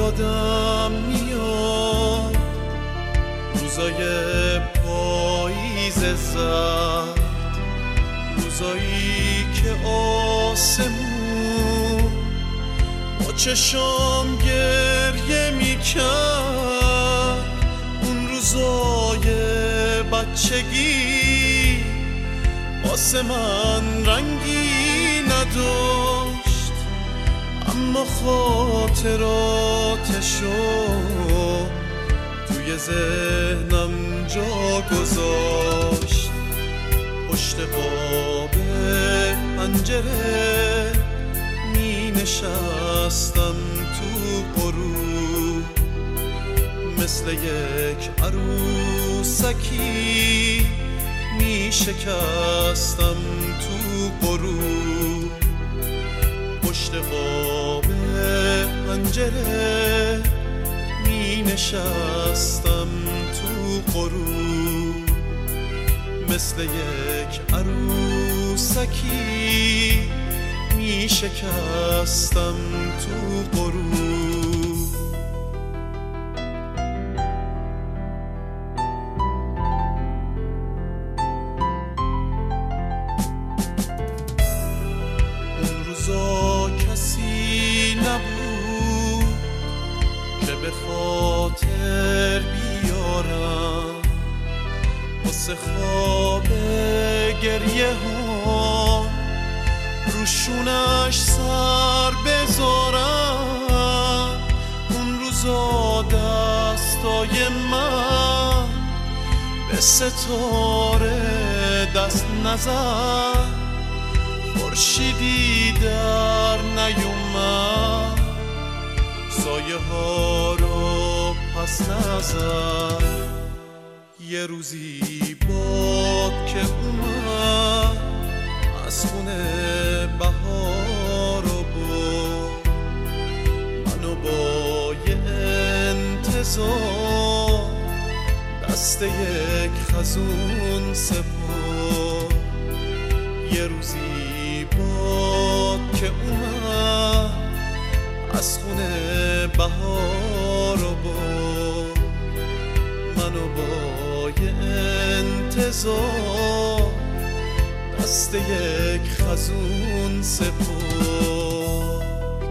یادم میاد روزای پاییز زرد، روزایی که آسمون با چشام گریه میکرد. اون روزای بچگی واسه من رنگی نداشت، اما خاطراتشو توی ذهنم جا گذاشت. پشت باب پنجره می نشستم تو غروب، مثل یک عروسکی می شکستم تو غروب. پشت باب پنجره می نشستم تو غروب، مثل یک عروسکی می شکستم تو غروب. اون روزا کسی نبود که به خاطر بیارم، واسه خواب گریه ها روشونش سر بذارم. اون روزا دستای من به ستاره دست نزد، خورشیدی در نیومد، سایه ها رو پس نزد. یه روزی باد که اومد از خونه بهار رو برد، منو با یه انتظار دست یک خزون سپرد. یه روزی باد که اومد از خونه بهار رو برد، منو با یه انتظار دست یک خزون سپرد.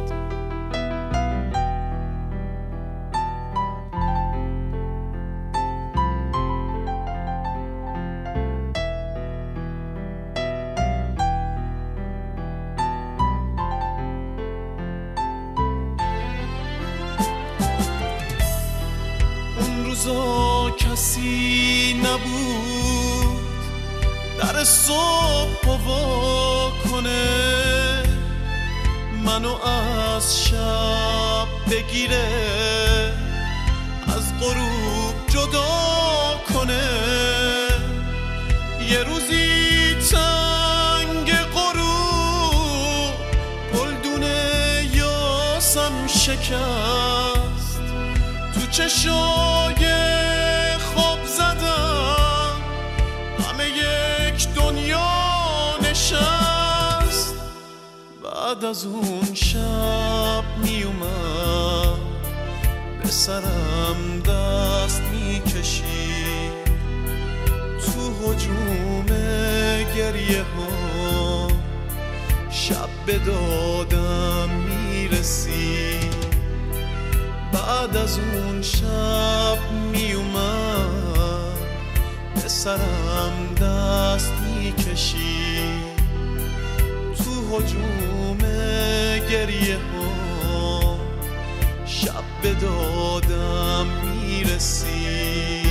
اون روزا کسی نبود در صبح وا کنه، منو از شب بگیره، از غروب جدا کنه. یه روزی تنگ غروب گلدونه یاسم شکست، تو چشای خواب زدم همه یک دنیا نشست. بعد از اون شب می اومد به سرم دست می کشید، تو هجوم گریه ها شب به دادم می رسید. بعد از اون شب می اومد به سرم دست می کشید، تو هجوم گریه ها شب به دادم می رسید.